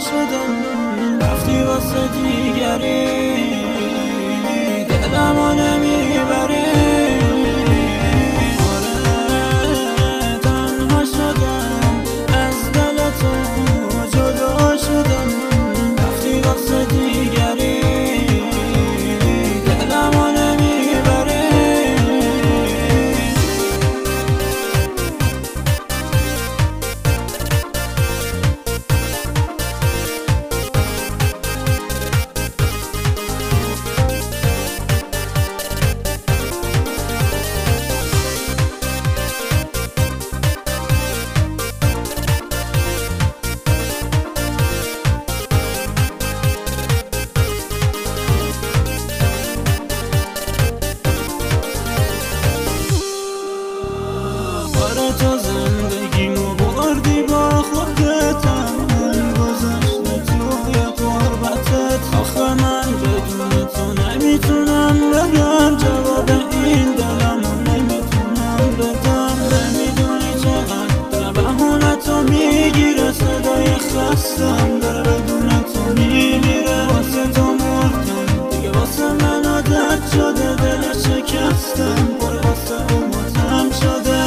شدم، رفتی واسه دیگری، دلمو نمیبری. آره تنها شدم، از دل تو جدا شدم، رفتی واسه دیگری، دلمو نمیبری. تو زندگیمو بردی با خودتم، گذشته توی قربتت. آخه من بدون تو نمیتونم بگم جواب این دلمو نمیتونم بدم. نمیدونی چقدر بهونه تو میگیره، صدای خستم داره بدون تو میمیره. واسه تو مردم دیگه، واسه من عادت شده، دل شکستم پر واسه امتم شده.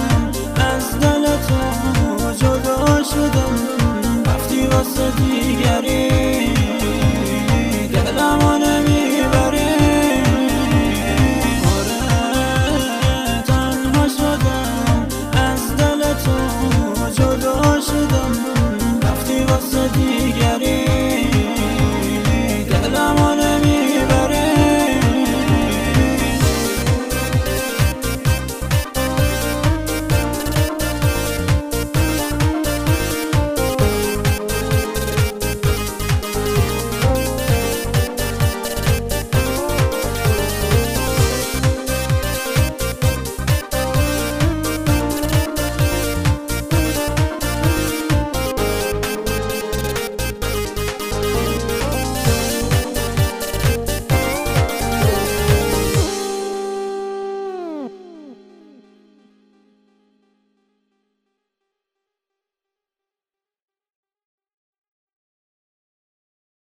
رفتی واسه دیگه